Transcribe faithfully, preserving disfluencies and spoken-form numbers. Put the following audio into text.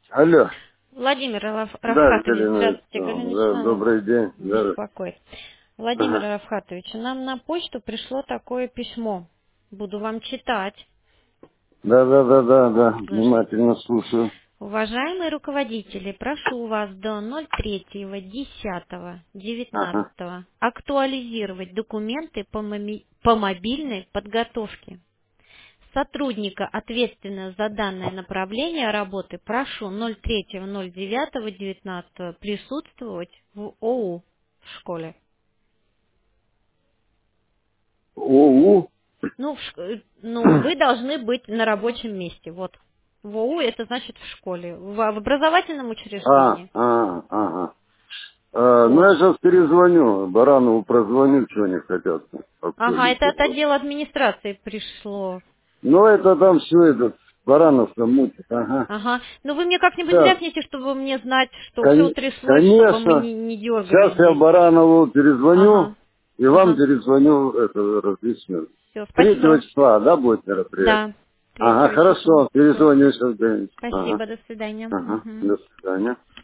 Алло. Владимир Раф- Да, Рафхатович, Галина здравствуйте, Александровна. Галина Да, Ивановна добрый день. Да. беспокоит. Владимир Ага. Рафхатович, нам на почту пришло такое письмо. Буду вам читать. Да, да, да, да, да. Слушайте. Внимательно слушаю. Уважаемые руководители, прошу вас до ноль третьего десятого Ага. девятнадцатого актуализировать документы по, моми- по мобильной подготовке. Сотрудника, ответственного за данное направление работы, прошу ноль третьего ноль девятого девятнадцатого присутствовать в ОУ в школе. ОУ? Ну, в ш- э, ну, вы должны быть на рабочем месте. Вот. В ОУ это значит в школе, в, в образовательном А, учреждении. а, ага. А, ну, Вот. я сейчас перезвоню. Баранову прозвоню, что они хотят Ага, это от актуализировать. отдела администрации пришло. Ну, это там все этот Баранов-то мутит. Ага. Ага. Ну вы мне как-нибудь Сейчас. ляпните, чтобы мне знать, что все Кон- утряслось, чтобы мы Конечно. не, не дергали Сейчас я здесь. Баранову перезвоню Ага. и вам Ага. перезвоню, это разъясню. Все, Третьего спасибо. числа, да, будет мероприятие? Да, Ага, третьего числа. хорошо, Все. перезвоню сейчас где-нибудь. Ага, Спасибо, до свидания. ага, Мгм. до свидания.